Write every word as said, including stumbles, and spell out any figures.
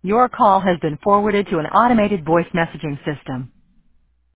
Your call has been forwarded to an automated voice messaging system.